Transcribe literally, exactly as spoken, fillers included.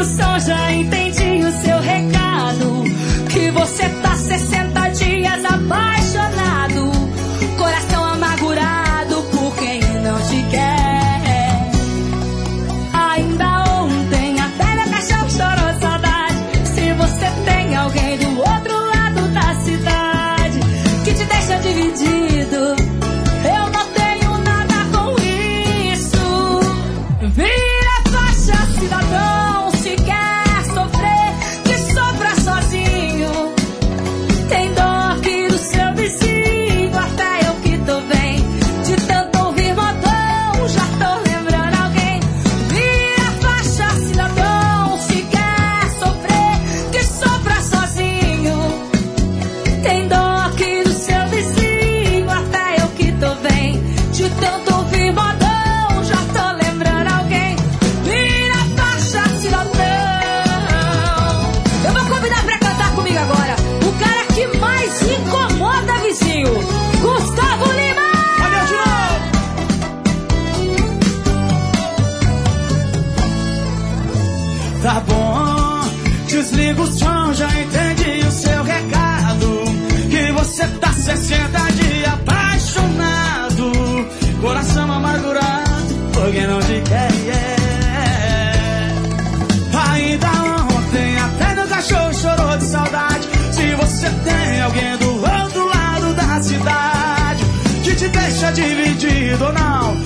o som, já entendi o seu recado. Que você tá sessenta dias apaixonado, coração amargurado por quem não te quer. Ainda ontem até meu cachorro chorou saudade. Se você tem alguém do outro lado da cidade que te deixa dividido, eu não tenho nada com isso. Vira faixa, cidadão, se quer sofrer, que sofra sozinho. Tem dor aqui do seu vizinho, até eu que tô bem. De tanto ouvir modão, já tô lembrando alguém. Vira faixa, cidadão, se quer sofrer, que sofra sozinho. Tem dor aqui do seu vizinho, até eu que tô bem. De tanto ouvir modão, já tô lembrando alguém. Vira faixa, cidadão. Eu vou convidar pra cantar comigo agora o cara que mais incomoda vizinho, Gustavo Lima. Olha de novo. Tá bom, desliga o som, já entendi o seu recado. Que você tá sessenta dias apaixonado, coração amargurado por quem não te quer. Ainda ontem até meu cachorro chorou de saudade. Se você tem alguém do outro lado da cidade que te deixa dividido ou não,